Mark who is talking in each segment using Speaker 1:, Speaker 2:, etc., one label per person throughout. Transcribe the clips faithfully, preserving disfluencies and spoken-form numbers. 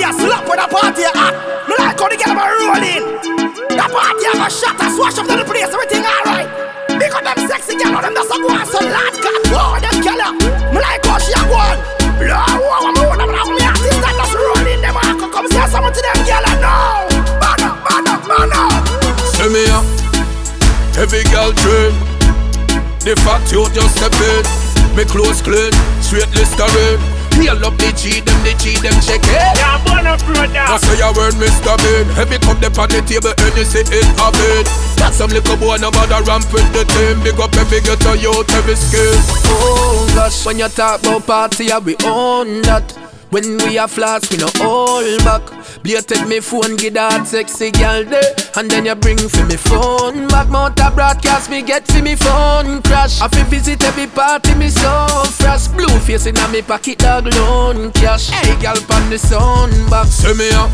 Speaker 1: a slap with a party hot. Me like how the girl a rolling. The party a go shot and swash up to the place, everything alright. Because them sexy girl, them just a go on, so lad God, oh, them killer. Me like how she a go on. Blow, wow, I'm on, I'm on, me artist that just rolling. Them a go come say something to them girl, and now man up, man up, man up.
Speaker 2: See me up, heavy girl train. The fact you just step in. Me clothes clean, straight Listerine. Heal up the G, them the G, them check it.
Speaker 1: Yeah, born up, brother.
Speaker 2: I say a word, Mister Bean. Heavy cup the on the table, and you say it a bit. Got some little boy, no bother ramp with the team. Big up every ghetto youth, every skill.
Speaker 3: Oh gosh, when you talk about party, yeah, we own that. When we are flats, we no hold back. Blated me phone, get that sexy girl there. And then you bring for me phone back. Mount a broadcast, me get for me phone crash. I fi visit every party, me so fresh. Blue face in a me pocket, dog loan cash. Hey girl, pan the sun back.
Speaker 2: See me up,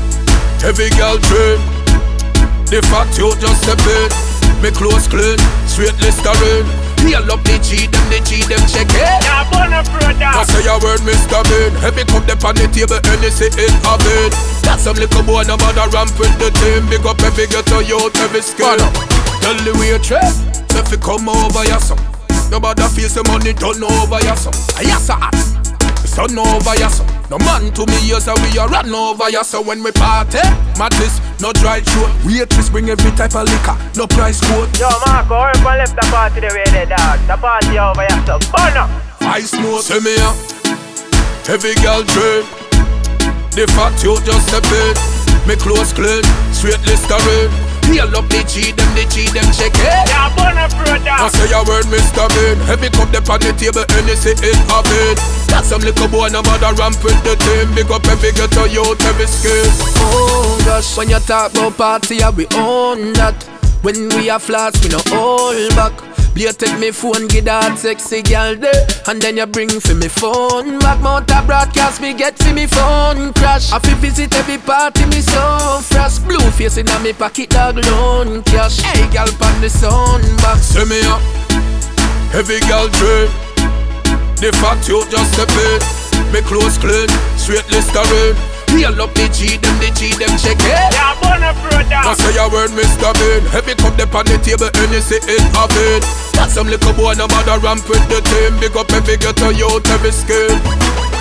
Speaker 2: heavy girl train. The fact you just step in. Me clothes clean, straight Listerine. Heal up the G, them the G, them check it.
Speaker 1: Yeah, born up, brother.
Speaker 2: I say a word, Mister Bean. Heavy cup the on the table, and you say it a bit. Got some little boy, no bother ramp with the team. Big up every ghetto youth, every skill. Tell the waitress, if you come over your son. Nobody feels the money done over your son. Yes, sir. Son over your son. No man to me, yes, we are run over your son. When we party, Mattis, no dry throat. Waitress bring every type of liquor, no price quote.
Speaker 1: Yo, Marco, hurry up and left the party the way they dog. The party over here, so burn up.
Speaker 2: Ice note, see me up, heavy girl train. The fact you just step in. Me clothes clean, straight Listerine. Heal up the G, them the G, them check it.
Speaker 1: Yeah, born up, brother.
Speaker 2: I say a word, Mister Bean. Heavy cup the on the table, and you say it a bit. Got some little boy, no bother ramp with the team. Big up every ghetto youth, every skill.
Speaker 3: Oh gosh, when you talk about party, yeah, we own that. When we are flats, we no hold back. Blated me phone, get that sexy girl there. And then you bring for me phone back. Mount a broadcast, me get for me phone crash. I fi visit every party, me so fresh. Blue face in a me pocket, dog loan cash. Hey girl, pan the sun back.
Speaker 2: See me up, heavy girl train. The fact you just step in. Me clothes clean, straight Listerine. Heal up the G, them the G, them check it.
Speaker 1: Yeah, born up, brother.
Speaker 2: I say a word, Mister Bean. Heavy cup the on the table, and you say it a bit. Got some little boy, no bother ramp with the team. Big up every ghetto youth, every skill.